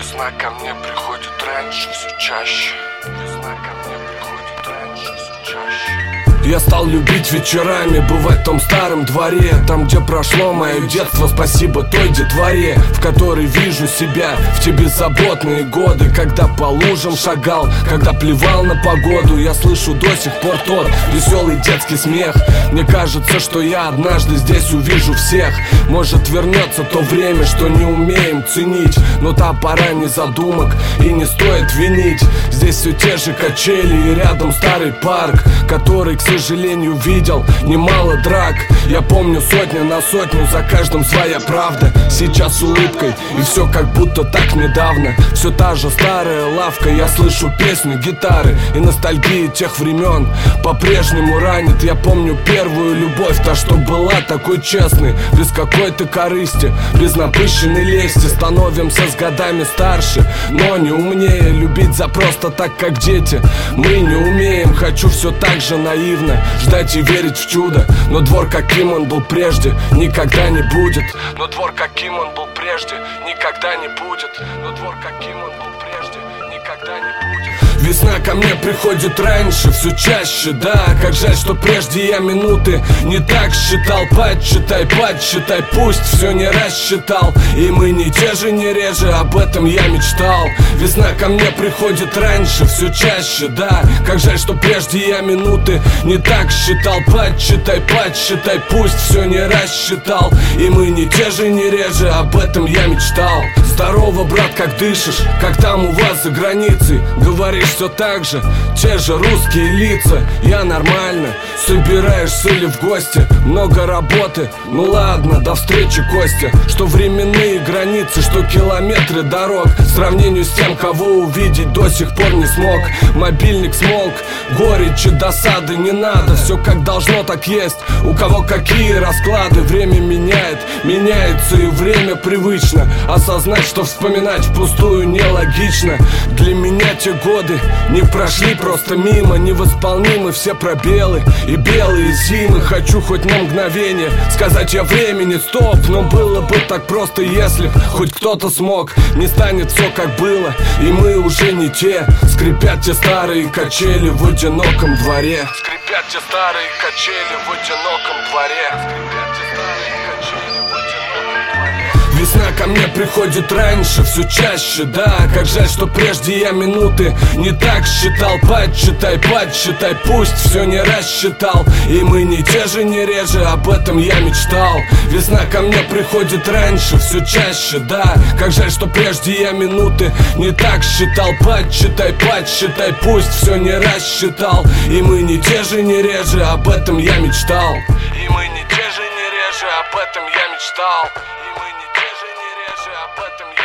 Весна ко мне приходит раньше, все чаще. Весна ко мне приходит раньше, все чаще. Я стал любить вечерами бывать в том старом дворе, там, где прошло мое детство, спасибо той детворе, в которой вижу себя в те беззаботные годы, когда по лужам шагал, когда плевал на погоду. Я слышу до сих пор тот веселый детский смех. Мне кажется, что я однажды здесь увижу всех. Может, вернется то время, что не умеем ценить, но та пора не задумок и не стоит винить. Здесь все те же качели и рядом старый парк, который, к сожалению, видел немало драк. Я помню сотня на сотню, за каждым своя правда. Сейчас с улыбкой, и все как будто так недавно. Все та же старая лавка, я слышу песни, гитары, и ностальгия тех времен по-прежнему ранит. Я помню первую любовь, та, что была такой честной, без какой-то корысти, без напыщенной лести. Становимся с годами старше, но не умнее. Любить за просто так, как дети, мы не умеем. Хочу все так же наивно ждать и верить в чудо, но двор, каким он был прежде, никогда не будет. Но двор, каким он был прежде, никогда не будет. Но двор, каким он был прежде, никогда не будет. Весна ко мне приходит раньше, все чаще, да. Как жаль, что прежде я минуты не так считал. Подсчитай, пусть все не рассчитал. И мы не те же, не реже, об этом я мечтал. Весна ко мне приходит раньше, все чаще, да. Как жаль, что прежде я минуты не так считал. Подсчитай, пусть все не рассчитал. И мы не те же, не реже, об этом я мечтал. Здорово, брат, как дышишь, как там у вас за границей? Говоришь все так же, те же русские лица. Я нормально, собираешься ли в гости? Много работы, ну ладно, до встречи, Костя. Что временные границы, что километры дорог, в сравнению с тем, кого увидеть до сих пор не смог. Мобильник смолк, горечи, досады не надо. Все как должно, так есть, у кого какие расклады. Время меняет, меняется и время привычно. Осознать, что вспоминать впустую нелогично. Для меня те годы не прошли просто мимо. Невосполнимы все пробелы и белые зимы. Хочу хоть на мгновение сказать я времени стоп, но было бы так просто, если б хоть кто-то смог. Не станет все как было, и мы уже не те. Скрипят те старые качели в одиноком дворе. Скрипят те старые качели в одиноком дворе. Скрипят те старые качели в одиноком дворе. Весна ко мне приходит раньше, все чаще, да. Как жаль, что прежде я минуты не так считал. Подсчитай, пусть все не рассчитал. И мы не те же, не реже, об этом я мечтал. Весна ко мне приходит раньше, все чаще, да. Как жаль, что прежде я минуты не так считал. Подсчитай, пусть все не рассчитал. И мы не те же, не реже, об этом я мечтал. И мы не те же, не реже, об этом я мечтал. И мы не те же, не реже, об этом я мечтал.